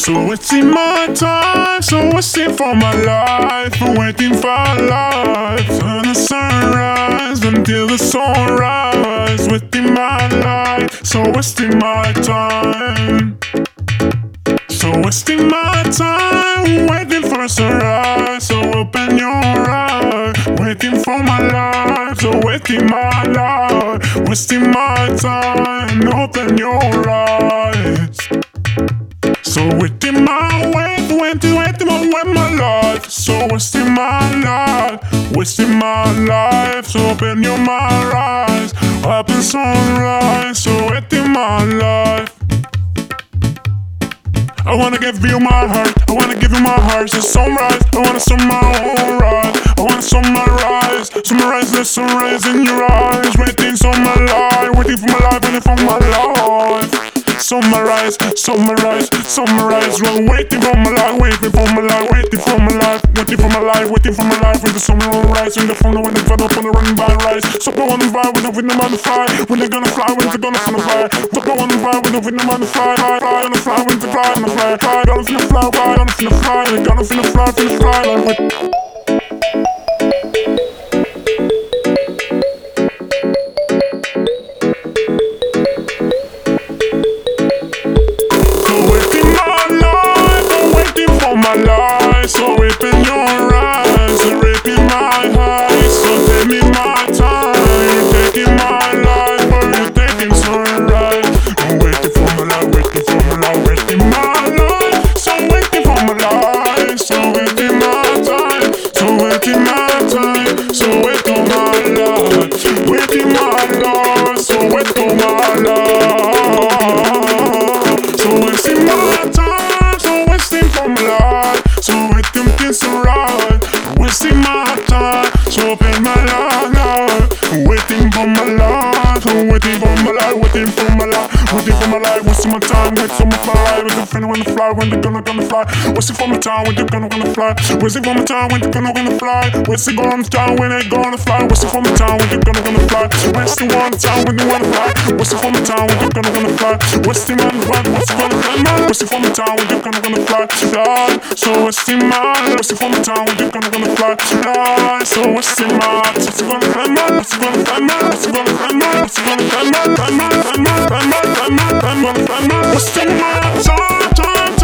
So wasting my time, so wasting for my life. I'm waiting for life. From the sunrise until the sunrise. Wasting my life, so wasting my time. So wasting my time, waiting for sunrise. So open your eyes, waiting for my life. So wasting my life, wasting my time. Open your eyes. So waiting my my life. So wasting my life, wasting my life. So open your eyes, open sunrise. So waiting my life. I wanna give you my heart, I wanna give you my heart. So sunrise, I wanna sun my own rise. I wanna summarize the sunrise in your eyes. Waiting for my life, waiting for my life, waiting for my life. Summarize, well, waiting for my life, waiting for my life, waiting for my life, waiting for my life, waiting for my life. With the sunrise, in the phone, when the fun up on the run by rise. So I wanna vibe with the on the fly. When they're gonna fly, when they're gonna fly. So I wanna vibe with the on the fly. Fly on the fly, when they fly on the fly. Fly, gonna finna fly, fly, gonna finna fly. They're gonna finna fly, like with. My life, so open your eyes, so raping my eyes, so take me my time. You're taking my life, or you're taking sunrise. I'm waiting for my life, waiting for my life, waiting my life. So waiting for my life, so waiting my time, so waiting my time, so waiting my life, waiting my life, so waiting my life, so wasting my time, so wasting for my life. So waiting things to ride, wasting my time. So open my life, waiting for my life, waiting for my life, waiting for my life, waiting for my life, wasting my time, waiting for my fly, with the friend when they fly, when they're gonna fly, wasting for my time, when they're gonna fly, wasting for my time, when they're gonna fly, wasting on the time when they're gonna fly, wasting for my time, when they're gonna fly, wasting on the time when they wanna fly, wasting for my time, when they're gonna fly, wasting on the run, wasting for my time, wasting for my time, when they're gonna fly, so wasting my, wasting for my time, when they're gonna fly, so wasting my, what's gonna find my, what's gonna find my, what's gonna find my, what's gonna find my, wasting my time.